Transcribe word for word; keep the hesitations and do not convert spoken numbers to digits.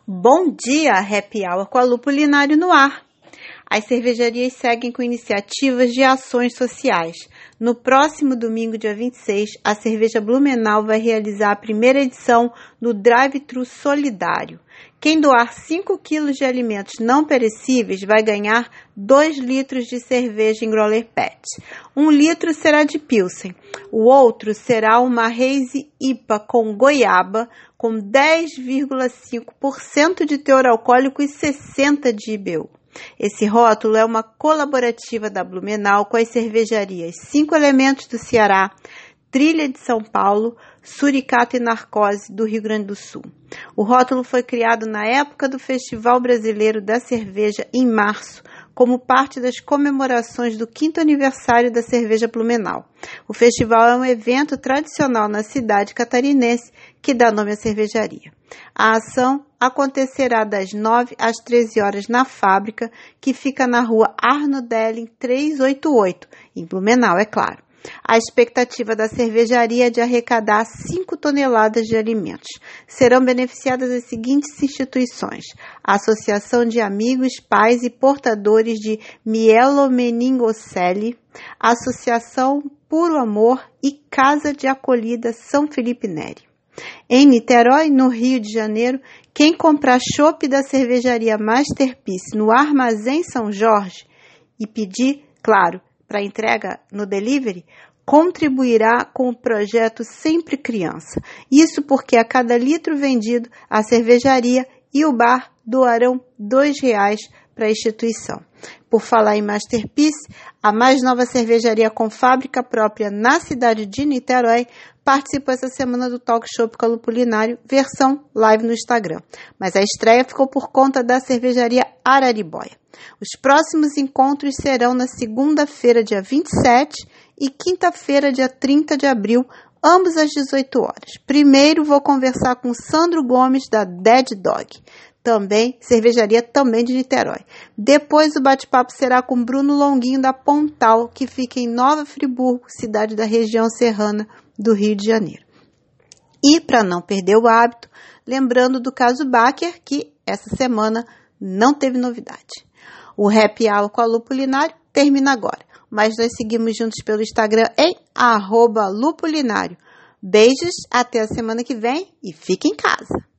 Bom dia, Happy Hour com a Lupulinário no ar. As cervejarias seguem com iniciativas de ações sociais. No próximo domingo, dia vinte e seis, a Cerveja Blumenau vai realizar a primeira edição do Drive-Thru Solidário. Quem doar cinco quilos de alimentos não perecíveis vai ganhar dois litros de cerveja em growler pet. Um litro será de Pilsen. O outro será uma Hazy I P A com goiaba, com dez vírgula cinco por cento de teor alcoólico e sessenta por cento de I B U. Esse rótulo é uma colaborativa da Blumenau com as cervejarias Cinco Elementos do Ceará, Trilha de São Paulo, Suricato e Narcose do Rio Grande do Sul. O rótulo foi criado na época do Festival Brasileiro da Cerveja, em março, como parte das comemorações do quinto aniversário da Cerveja Blumenau. O festival é um evento tradicional na cidade catarinense que dá nome à cervejaria. A ação acontecerá das nove às treze horas na fábrica, que fica na rua Arno Delling trezentos e oitenta e oito, em Blumenau, é claro. A expectativa da cervejaria é de arrecadar cinco toneladas de alimentos. Serão beneficiadas as seguintes instituições: a Associação de Amigos, Pais e Portadores de Mielomeningocele, a Associação Puro Amor e Casa de Acolhida São Felipe Neri. Em Niterói, no Rio de Janeiro, quem comprar chopp da cervejaria Masterpiece no Armazém São Jorge e pedir, claro, para entrega no delivery, contribuirá com o projeto Sempre Criança. Isso porque a cada litro vendido, a cervejaria e o bar doarão dois reais para a instituição. Por falar em Masterpiece, a mais nova cervejaria com fábrica própria na cidade de Niterói participou essa semana do Talk Show com a Lupulinário, versão live no Instagram. Mas a estreia ficou por conta da cervejaria Araribóia. Os próximos encontros serão na segunda-feira, dia vinte e sete, e quinta-feira, dia trinta de abril, ambos às dezoito horas. Primeiro vou conversar com Sandro Gomes, da Dead Dog, também, cervejaria também de Niterói. Depois o bate-papo será com Bruno Longuinho, da Pontal, que fica em Nova Friburgo, cidade da região serrana do Rio de Janeiro. E, para não perder o hábito, lembrando do caso Baker, que essa semana não teve novidade. O Happy Hour com a Lupulinário termina agora, mas nós seguimos juntos pelo Instagram em arroba lupulinário. Beijos, até a semana que vem e fique em casa.